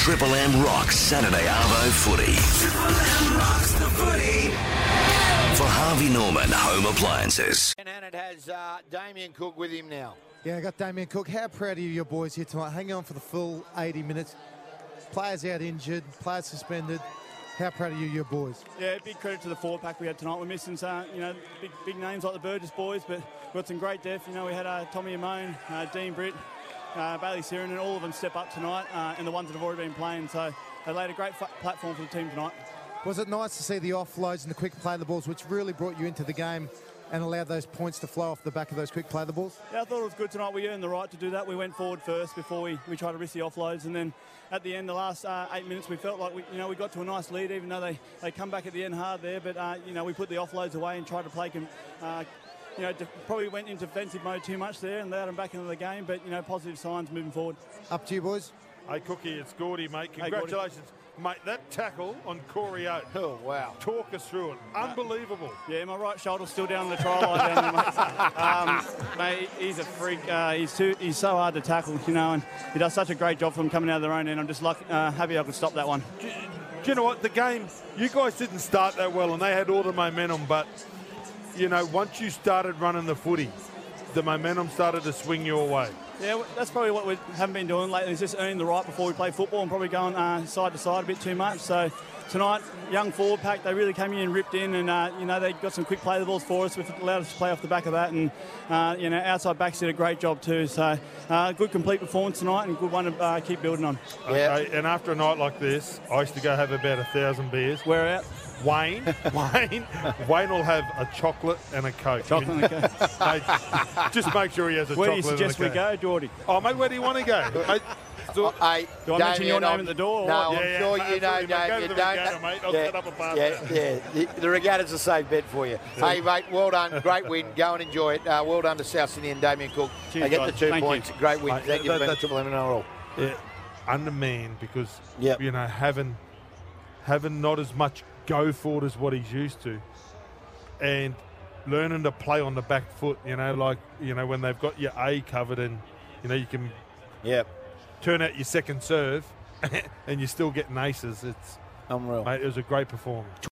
Triple M rocks Saturday Arvo footy. Triple M rocks the footy. For Harvey Norman Home Appliances. And it has Damien Cook with him now. Yeah, I got Damien Cook. How proud are you, your boys here tonight? Hanging on for the full 80 minutes. Players out injured, players suspended. How proud are you, your boys? Yeah, big credit to the forward pack we had tonight. We're missing some, big names like the Burgess boys, but we've got some great depth. We had Tommy Amone, Dean Britt, Bailey Siren, and all of them step up tonight, and the ones that have already been playing. So they laid a great platform for the team tonight. Was it nice to see the offloads and the quick play of the balls, which really brought you into the game and allowed those points to flow off the back of those quick play of the balls? Yeah, I thought it was good tonight. We earned the right to do that. We went forward first before we tried to risk the offloads, and then at the end, the last 8 minutes, we felt like we got to a nice lead, even though they come back at the end hard there. But we put the offloads away and tried to play. Probably went into defensive mode too much there and allowed them back into the game. But positive signs moving forward. Up to you, boys. Hey, Cookie, it's Gordy, mate. Congratulations. Mate, that tackle on Corey Oates. Oh, wow. Talk us through it. Unbelievable. Yeah, my right shoulder's still down on the try line down there, mate. Mate, he's a freak. He's so hard to tackle, and he does such a great job from coming out of their own end. I'm just happy I could stop that one. Do you know what? The game, you guys didn't start that well, and they had all the momentum, but, once you started running the footy, the momentum started to swing your way. Yeah, that's probably what we haven't been doing lately, is just earning the right before we play football and probably going side to side a bit too much. So tonight, young forward pack, they really came in and ripped in, and they got some quick play the balls for us, which allowed us to play off the back of that. And outside backs did a great job too. So good complete performance tonight, and good one to keep building on. Yeah. Okay, and after a night like this, I used to go have about 1,000 beers. We're out. Wayne will have a chocolate and a Coke. Chocolate and a Coke. Mate, just make sure he has a Where do you chocolate and a suggest we Coke. go, Geordie? Oh, mate, where do you want to go? Mate, Do I mention your name at the door? Or No, what? I'm sure you know, Go to the regatta, mate. I'll set up a bar. The regatta's a safe bet for you. Hey, mate, well done. Great win. Go and enjoy it. Well done to South Sydney and Damien Cook. Cheers, they get guys. the 2 Thank points. you. Great win. Mate, Thank you for being that's- Triple M in a row. Yeah, undermanned because, Yep. having not as much go forward as what he's used to, and learning to play on the back foot, when they've got your A covered and, you can turn out your second serve and you're still getting aces. It's Unreal. Mate, it was a great performance.